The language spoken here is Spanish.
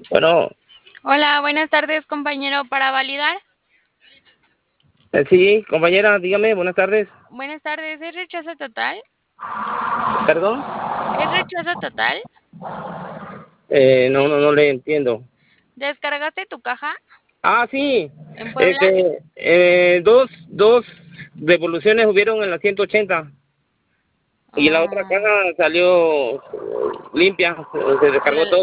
Bueno, Hola, buenas tardes, compañero. Para validar, sí, compañera, dígame, buenas tardes. buenas tardes. ¿Es rechazo total? ¿Perdón? ¿Es rechazo total? No le entiendo. ¿Descargaste tu caja Sí, en Puebla? dos devoluciones hubieron en la 180 y la otra Ah, caja salió limpia, se la, descargó todo.